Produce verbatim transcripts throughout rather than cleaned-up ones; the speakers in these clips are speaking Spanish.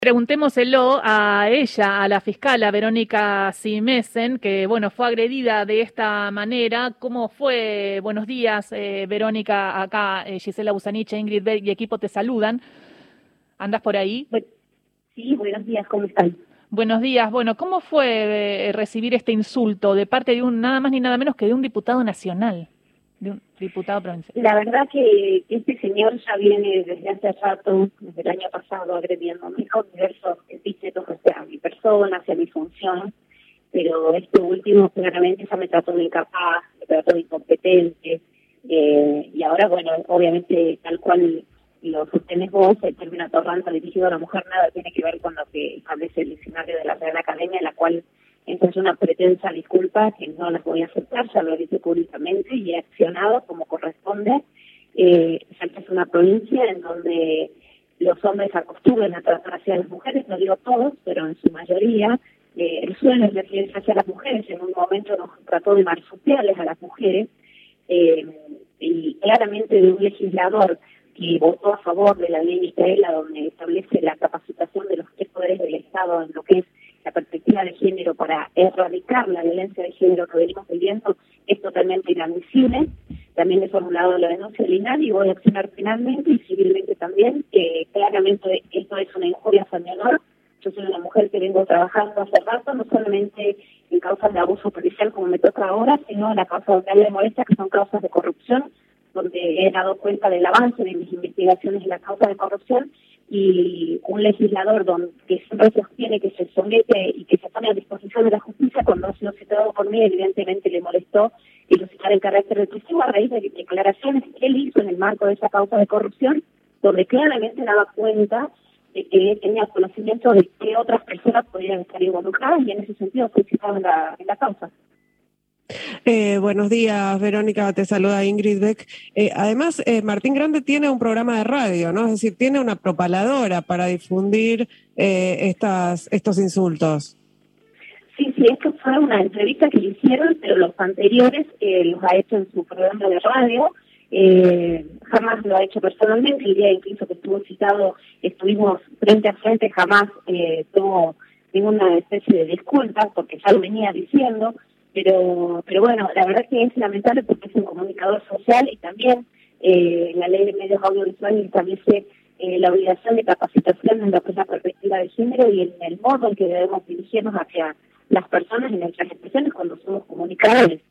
Preguntémoselo a ella, a la fiscal, a Verónica Simesen, que bueno, fue agredida de esta manera. ¿Cómo fue? Buenos días, eh, Verónica, acá eh, Gisela Busanich, Ingrid Beck y equipo te saludan. ¿Andas por ahí? Bueno, sí, buenos días, ¿cómo están? Buenos días. Bueno, ¿cómo fue eh, recibir este insulto de parte de un nada más ni nada menos que de un diputado nacional, de un diputado provincial? La verdad que este señor ya viene desde hace rato, desde el año pasado, agrediéndome con diversos epítetos hacia mi persona, hacia mi función, pero este último claramente ya me trató de incapaz, me trató de incompetente, eh, y ahora, bueno, obviamente, tal cual lo sostenés vos, el término atorrante dirigido a la mujer nada tiene que ver con lo que establece el diccionario de la Real Academia, en la cual entonces una pretensa disculpa que no las voy a aceptar, ya lo hice públicamente y he accionado como corresponde. Eh, Salta es una provincia en donde los hombres acostumbran a tratar hacia las mujeres, no digo todos, pero en su mayoría, eh, el suelo es referirse hacia las mujeres. En un momento nos trató de marsupiales a las mujeres, eh, y claramente de un legislador que votó a favor de la ley Micaela, donde establece la capacitación de los tres poderes del Estado en lo que es la perspectiva de género para erradicar la violencia de género que venimos viviendo, es totalmente inadmisible. También he formulado la denuncia del I N A D y voy a accionar penalmente y civilmente también, que claramente esto es una injuria a mi honor. Yo soy una mujer que vengo trabajando hace rato, no solamente en causas de abuso policial como me toca ahora, sino en la causa donde me molesta, que son causas de corrupción, donde he dado cuenta del avance de mis investigaciones en la causa de corrupción, y un legislador donde, que siempre sostiene que se somete y que se pone a disposición de la justicia, cuando ha sido citado por mí, evidentemente le molestó ilusionar el carácter represivo a raíz de declaraciones que él hizo en el marco de esa causa de corrupción, donde claramente daba cuenta de que tenía conocimiento de que otras personas podrían estar involucradas, y en ese sentido fue citado en la, en la causa. Eh, buenos días, Verónica, te saluda Ingrid Beck. Eh, además, eh, Martín Grande tiene un programa de radio, ¿no? Es decir, tiene una propaladora para difundir eh, estas, estos insultos. Sí, sí, esto fue una entrevista que le hicieron, pero los anteriores eh, los ha hecho en su programa de radio. Eh, jamás lo ha hecho personalmente. El día incluso que estuvo citado, estuvimos frente a frente, jamás eh, tuvo ninguna especie de disculpa, porque ya lo venía diciendo. Pero pero bueno, la verdad que es lamentable porque es un comunicador social, y también eh, la ley de medios audiovisuales establece eh, la obligación de capacitación en lo que es la perspectiva de género y en el modo en que debemos dirigirnos hacia las personas en nuestras expresiones cuando somos comunicadores.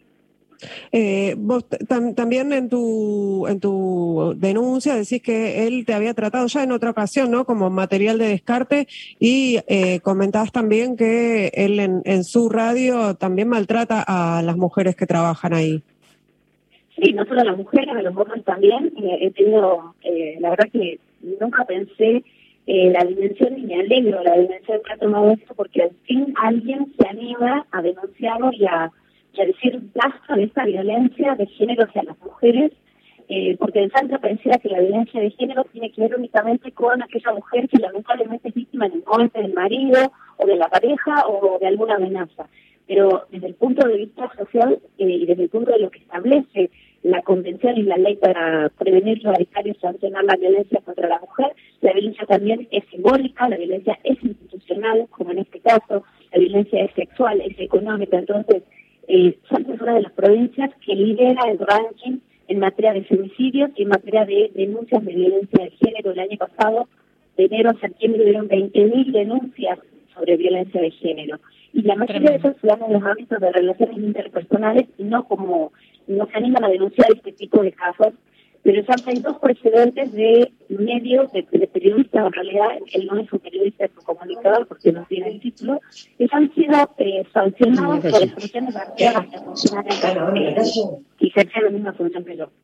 Eh, vos tam, también en tu en tu denuncia decís que él te había tratado ya en otra ocasión, ¿no? Como material de descarte, y eh, comentabas también que él en, en su radio también maltrata a las mujeres que trabajan ahí. Sí, no solo a las mujeres, a los hombres también. Eh, he tenido, eh, la verdad que nunca pensé eh, la dimensión, y me alegro la dimensión que ha tomado esto, porque al fin alguien se anima a denunciarlo y a y a decir basta de esta violencia de género hacia las mujeres, eh, porque en Salta pareciera que la violencia de género tiene que ver únicamente con aquella mujer que lamentablemente es víctima del golpe del marido o de la pareja o de alguna amenaza. Pero desde el punto de vista social eh, y desde el punto de lo que establece la Convención y la ley para prevenir, erradicar y sancionar la violencia contra la mujer, la violencia también es simbólica, la violencia es institucional, como en este caso, la violencia es sexual, es económica. Entonces, Eh, Salta es una de las provincias que lidera el ranking en materia de femicidios y en materia de denuncias de violencia de género. El año pasado, de enero a septiembre, hubieron veinte mil denuncias sobre violencia de género. Y la mayoría Tremendo. de esas se dan en los ámbitos de relaciones interpersonales, y no como no se animan a denunciar este tipo de casos. Pero ya hay dos precedentes de medios, de, de periodistas, en realidad él no es un periodista, es un comunicador porque no tiene el título, que han sido eh, sancionados por expresiones vertidas hacia funcionarios y ejercer la misma función que yo.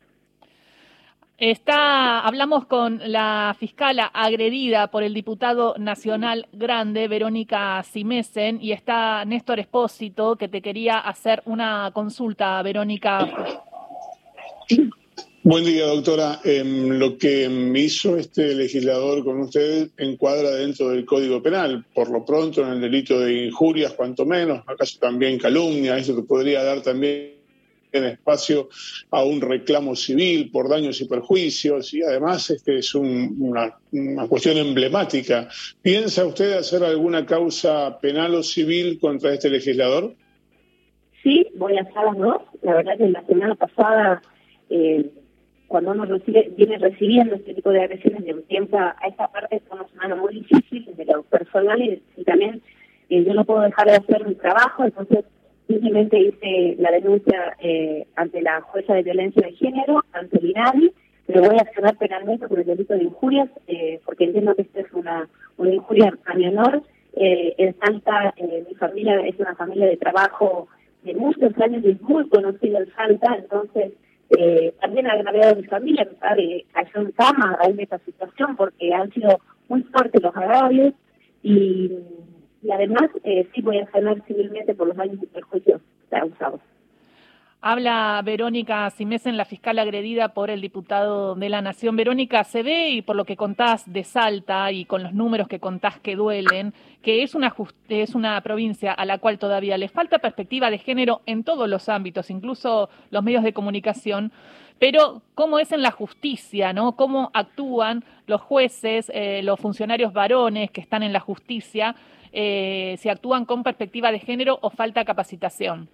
Está, hablamos con la fiscala agredida por el diputado nacional Grande, Verónica Simesen, y está Néstor Espósito, que te quería hacer una consulta, Verónica. Sí. Buen día, doctora. Eh, lo que hizo este legislador con usted encuadra dentro del Código Penal, por lo pronto en el delito de injurias, cuanto menos, acaso también calumnia, eso que podría dar también en espacio a un reclamo civil por daños y perjuicios, y además este es un, una, una cuestión emblemática. ¿Piensa usted hacer alguna causa penal o civil contra este legislador? Sí, voy a hacer las dos. La verdad que la semana pasada, eh, cuando uno recibe, viene recibiendo este tipo de agresiones de un tiempo a esta parte, es una semana muy difícil desde lo personal y, y también eh, yo no puedo dejar de hacer mi trabajo, entonces simplemente hice la denuncia eh, ante la jueza de violencia de género, ante el INADI, pero voy a accionar penalmente por el delito de injurias, eh, porque entiendo que esta es una, una injuria a mi honor. Eh, en Salta, eh, mi familia es una familia de trabajo de muchos años y es muy conocido en Salta, entonces eh, también ha agraviado a mi familia, mi padre cayó en cama en esta situación porque han sido muy fuertes los agravios y, y además eh, sí voy a sanar civilmente por los daños y perjuicios causados. Habla Verónica Simesen, la fiscal agredida por el diputado de la Nación. Verónica, se ve, y por lo que contás de Salta y con los números que contás que duelen, que es una, es una provincia a la cual todavía le falta perspectiva de género en todos los ámbitos, incluso los medios de comunicación. Pero cómo es en la justicia, ¿no? Cómo actúan los jueces, eh, los funcionarios varones que están en la justicia, eh, si actúan con perspectiva de género o falta capacitación.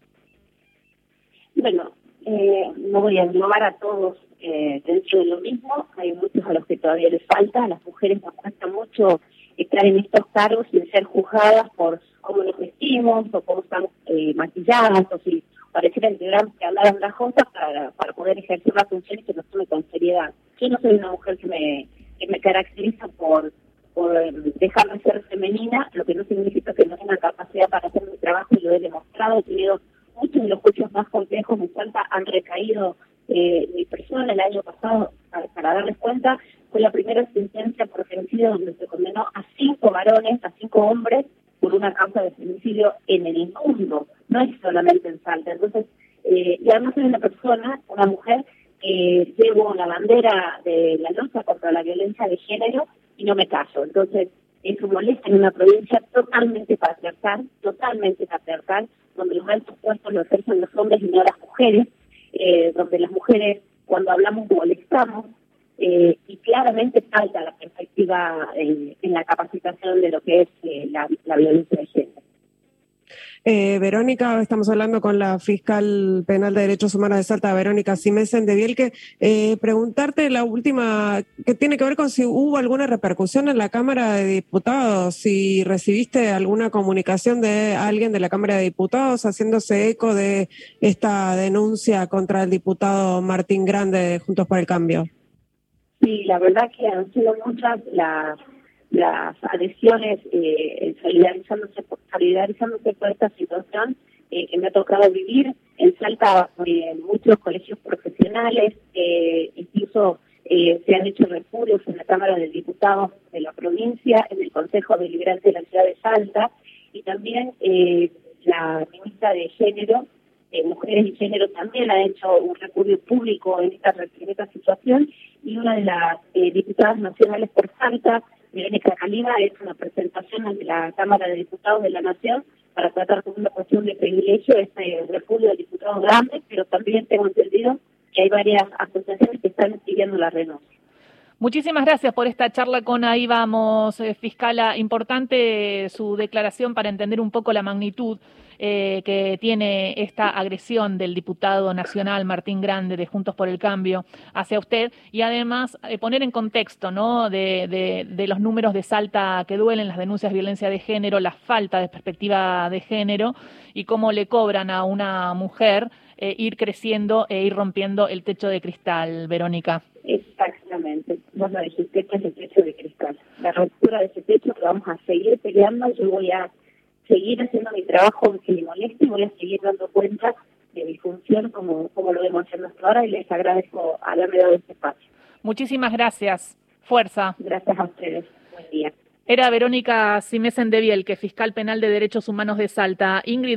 Bueno, eh, no voy a englobar a todos eh, dentro de lo mismo. Hay muchos a los que todavía les falta. A las mujeres nos cuesta mucho estar en estos cargos sin ser juzgadas por cómo nos vestimos o cómo estamos eh, maquilladas o si pareciera que hablar andrajosas para, para poder ejercer la función y que nos tome con seriedad. Yo no soy una mujer que me, que me caracteriza por, por dejar de ser femenina, lo que no significa que no tenga capacidad para hacer mi trabajo y lo he demostrado. He tenido muchos de los juicios más complejos en Salta han recaído eh, mi persona. El año pasado, para, para darles cuenta, fue la primera sentencia por femicidio donde se condenó a cinco varones, a cinco hombres, por una causa de femicidio en el mundo, no es solamente en Salta. Entonces, eh, y además soy una persona, una mujer, que llevo la bandera de la lucha contra la violencia de género y no me caso. Entonces, eso molesta en una provincia totalmente patriarcal, totalmente patriarcal, donde los altos puestos lo ejercen los hombres y no las mujeres, eh, donde las mujeres, cuando hablamos, molestamos, eh, y claramente falta la perspectiva eh, en la capacitación de lo que es eh, la, la violencia de género. Eh, Verónica, estamos hablando con la fiscal penal de Derechos Humanos de Salta, Verónica Simesen de Bielke. Eh, preguntarte la última, que tiene que ver con si hubo alguna repercusión en la Cámara de Diputados, si recibiste alguna comunicación de alguien de la Cámara de Diputados haciéndose eco de esta denuncia contra el diputado Martín Grande de Juntos por el Cambio. Sí, la verdad que han sido muchas las las adhesiones, eh, solidarizándose, por, solidarizándose por esta situación eh, que me ha tocado vivir. En Salta, eh, muchos colegios profesionales, eh, incluso eh, se han hecho repudios en la Cámara de Diputados de la provincia, en el Consejo Deliberante de la ciudad de Salta, y también eh, la ministra de Género, eh, Mujeres y Género, también ha hecho un repudio público en esta, en esta situación, y una de las eh, diputadas nacionales por Salta, Verónica Caliba, ha hecho una presentación ante la Cámara de Diputados de la Nación para tratar con una cuestión de privilegio este repudio del diputado Grande, pero también tengo entendido que hay varias asociaciones que están pidiendo la renuncia. Muchísimas gracias por esta charla con Ahí Vamos, eh, fiscala. Importante su declaración para entender un poco la magnitud eh, que tiene esta agresión del diputado nacional Martín Grande de Juntos por el Cambio hacia usted y además eh, poner en contexto, ¿no?, de, de, de los números de Salta que duelen, las denuncias de violencia de género, la falta de perspectiva de género y cómo le cobran a una mujer eh, ir creciendo e ir rompiendo el techo de cristal, Verónica. Exactamente, vos lo dijiste, que es el techo de cristal. La ruptura de ese techo que vamos a seguir peleando, yo voy a seguir haciendo mi trabajo aunque me moleste y voy a seguir dando cuenta de mi función como, como lo vemos haciendo hasta ahora y les agradezco haberme dado este espacio. Muchísimas gracias. Fuerza. Gracias a ustedes. Buen día. Era Verónica Simesen de Bielke, fiscal penal de Derechos Humanos de Salta. Ingrid.